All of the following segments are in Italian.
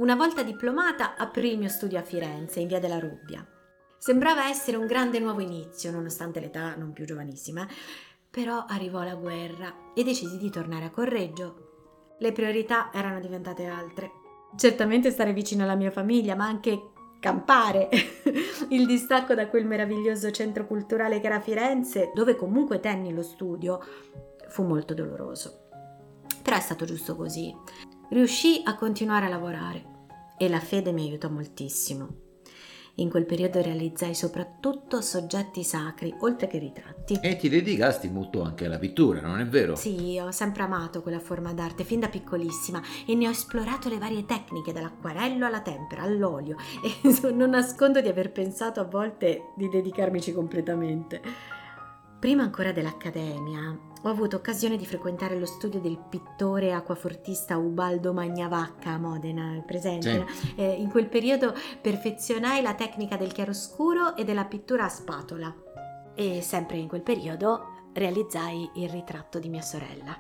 Una volta diplomata, aprì il mio studio a Firenze, in via della Rubbia. Sembrava essere un grande nuovo inizio, nonostante l'età non più giovanissima, però arrivò la guerra e decisi di tornare a Correggio. Le priorità erano diventate altre. Certamente stare vicino alla mia famiglia, ma anche campare. Il distacco da quel meraviglioso centro culturale che era Firenze, dove comunque tenni lo studio, fu molto doloroso. Però è stato giusto così. Riuscii a continuare a lavorare e la fede mi aiutò moltissimo. In quel periodo realizzai soprattutto soggetti sacri, oltre che ritratti. E ti dedicasti molto anche alla pittura, non è vero? Sì, ho sempre amato quella forma d'arte fin da piccolissima e ne ho esplorato le varie tecniche, dall'acquarello alla tempera, all'olio, e non nascondo di aver pensato a volte di dedicarmici completamente. Prima ancora dell'accademia, ho avuto occasione di frequentare lo studio del pittore acquafortista Ubaldo Magnavacca a Modena, presente? Sì. In quel periodo perfezionai la tecnica del chiaroscuro e della pittura a spatola. E sempre in quel periodo realizzai il ritratto di mia sorella.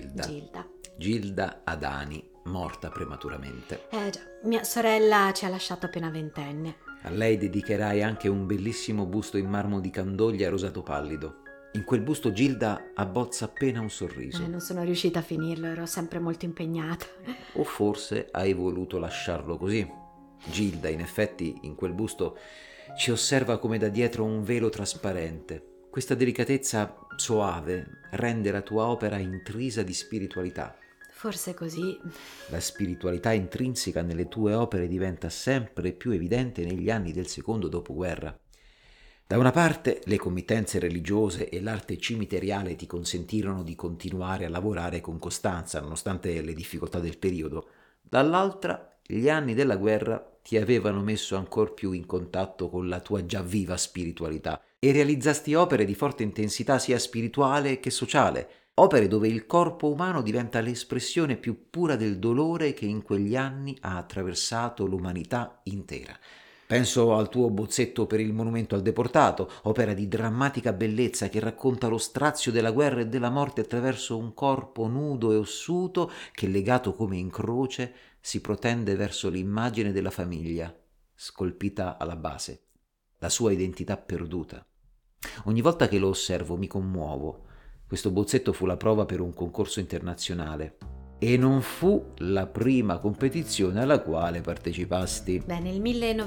Gilda Adani, morta prematuramente. Già, mia sorella ci ha lasciato appena ventenne. A lei dedicherai anche un bellissimo busto in marmo di Candoglia rosato pallido. In quel busto Gilda abbozza appena un sorriso. Non sono riuscita a finirlo, ero sempre molto impegnata. O forse hai voluto lasciarlo così. Gilda, in effetti, in quel busto ci osserva come da dietro un velo trasparente. Questa delicatezza soave rende la tua opera intrisa di spiritualità. Forse così. La spiritualità intrinseca nelle tue opere diventa sempre più evidente negli anni del secondo dopoguerra. Da una parte le committenze religiose e l'arte cimiteriale ti consentirono di continuare a lavorare con costanza nonostante le difficoltà del periodo, dall'altra gli anni della guerra ti avevano messo ancor più in contatto con la tua già viva spiritualità e realizzasti opere di forte intensità sia spirituale che sociale, opere dove il corpo umano diventa l'espressione più pura del dolore che in quegli anni ha attraversato l'umanità intera. Penso al tuo bozzetto per il monumento al deportato, opera di drammatica bellezza che racconta lo strazio della guerra e della morte attraverso un corpo nudo e ossuto che, legato come in croce, si protende verso l'immagine della famiglia, scolpita alla base, la sua identità perduta. Ogni volta che lo osservo mi commuovo. Questo bozzetto fu la prova per un concorso internazionale. E non fu la prima competizione alla quale partecipasti. Nel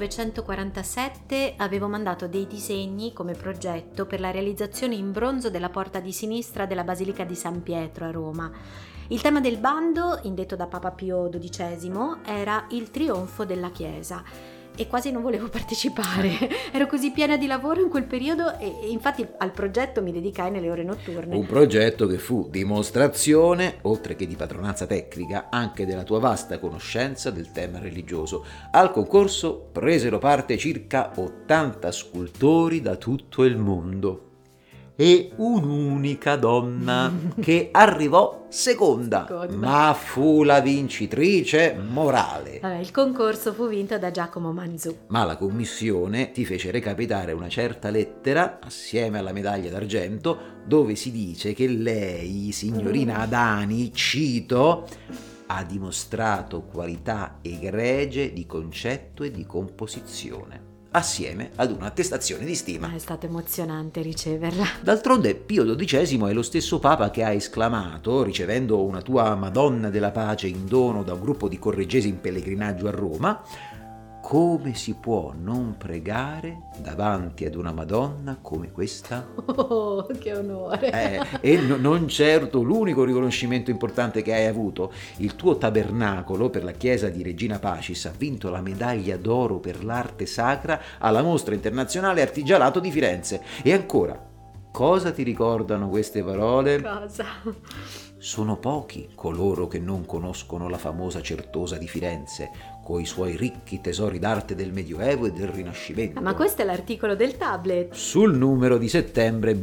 1947 avevo mandato dei disegni come progetto per la realizzazione in bronzo della porta di sinistra della Basilica di San Pietro a Roma. Il tema del bando, indetto da Papa Pio XII, era il trionfo della Chiesa. E quasi non volevo partecipare, ero così piena di lavoro in quel periodo e infatti al progetto mi dedicai nelle ore notturne. Un progetto che fu dimostrazione, oltre che di padronanza tecnica, anche della tua vasta conoscenza del tema religioso. Al concorso presero parte circa 80 scultori da tutto il mondo e un'unica donna che arrivò seconda, ma fu la vincitrice morale. Il concorso fu vinto da Giacomo Manzù. Ma la commissione ti fece recapitare una certa lettera assieme alla medaglia d'argento dove si dice che lei, signorina Adani, cito, ha dimostrato qualità egregie di concetto e di composizione, assieme ad un'attestazione di stima. È stato emozionante riceverla. D'altronde Pio XII è lo stesso Papa che ha esclamato, ricevendo una tua Madonna della Pace in dono da un gruppo di correggesi in pellegrinaggio a Roma: come si può non pregare davanti ad una Madonna come questa? Oh, che onore! E non certo l'unico riconoscimento importante che hai avuto. Il tuo tabernacolo per la chiesa di Regina Pacis ha vinto la medaglia d'oro per l'arte sacra alla Mostra Internazionale Artigianato di Firenze. E ancora, cosa ti ricordano queste parole? Cosa? Sono pochi coloro che non conoscono la famosa Certosa di Firenze, coi suoi ricchi tesori d'arte del Medioevo e del Rinascimento. Ma questo è l'articolo del tablet. Sul numero di settembre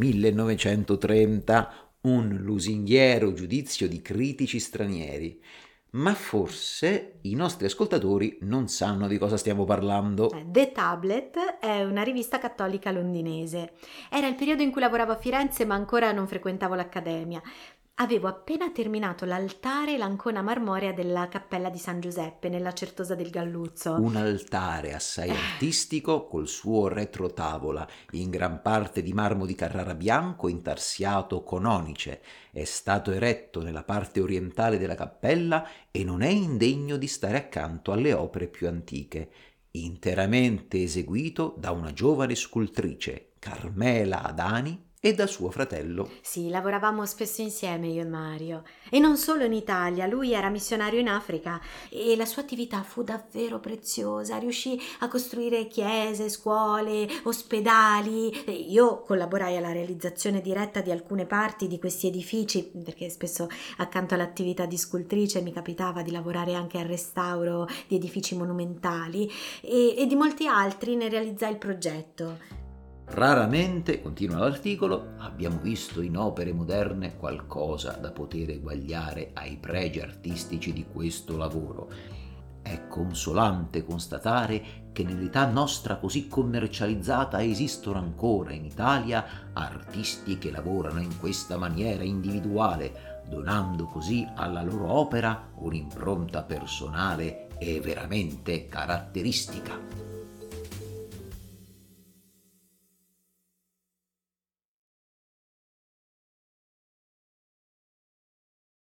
1930, un lusinghiero giudizio di critici stranieri. Ma forse i nostri ascoltatori non sanno di cosa stiamo parlando. The Tablet è una rivista cattolica londinese. Era il periodo in cui lavoravo a Firenze ma ancora non frequentavo l'accademia. Avevo appena terminato l'altare e l'ancona marmorea della cappella di San Giuseppe nella Certosa del Galluzzo. Un altare assai artistico col suo retrotavola, in gran parte di marmo di Carrara bianco intarsiato con onice. È stato eretto nella parte orientale della cappella e non è indegno di stare accanto alle opere più antiche. Interamente eseguito da una giovane scultrice, Carmela Adani, e da suo fratello. Sì, lavoravamo spesso insieme io e Mario. E non solo in Italia, lui era missionario in Africa e la sua attività fu davvero preziosa. Riuscì a costruire chiese, scuole, ospedali. E io collaborai alla realizzazione diretta di alcune parti di questi edifici, perché spesso accanto all'attività di scultrice mi capitava di lavorare anche al restauro di edifici monumentali e di molti altri ne realizzai il progetto. Raramente, continua l'articolo, abbiamo visto in opere moderne qualcosa da poter eguagliare ai pregi artistici di questo lavoro. È consolante constatare che nell'età nostra così commercializzata esistono ancora in Italia artisti che lavorano in questa maniera individuale, donando così alla loro opera un'impronta personale e veramente caratteristica.